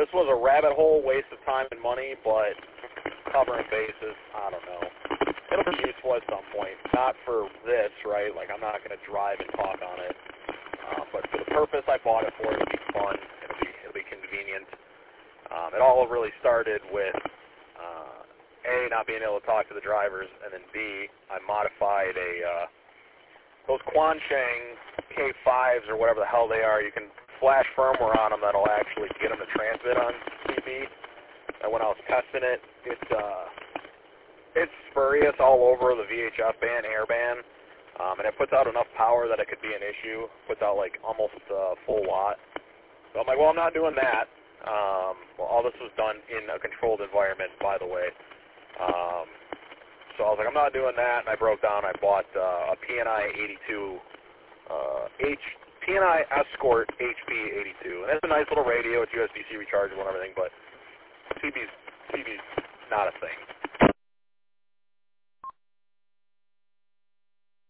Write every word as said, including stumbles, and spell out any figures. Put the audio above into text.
this was a rabbit hole, waste of time and money, but covering bases, I don't know. It'll be useful at some point. Not for this, right? Like, I'm not going to drive and talk on it. Um, but for the purpose I bought it for, it'll be fun. It'll be, it'll be convenient. Um, it all really started with, uh, A, not being able to talk to the drivers, and then B, I modified a, uh, those Quansheng K fives or whatever the hell they are. You can flash firmware on them that'll actually get them to transmit on T V. And when I was testing it, it, uh, it's spurious all over the V H F band, air band, um, and it puts out enough power that it could be an issue. Puts out like almost a full watt. So I'm like, well, I'm not doing that. Um, well, all this was done in a controlled environment, by the way. Um, so I was like, I'm not doing that, and I broke down. I bought uh, a P N I eighty-two, uh, H, P N I Escort H P eighty-two, and it's a nice little radio. It's U S B C rechargeable and everything, but T V's T V's not a thing.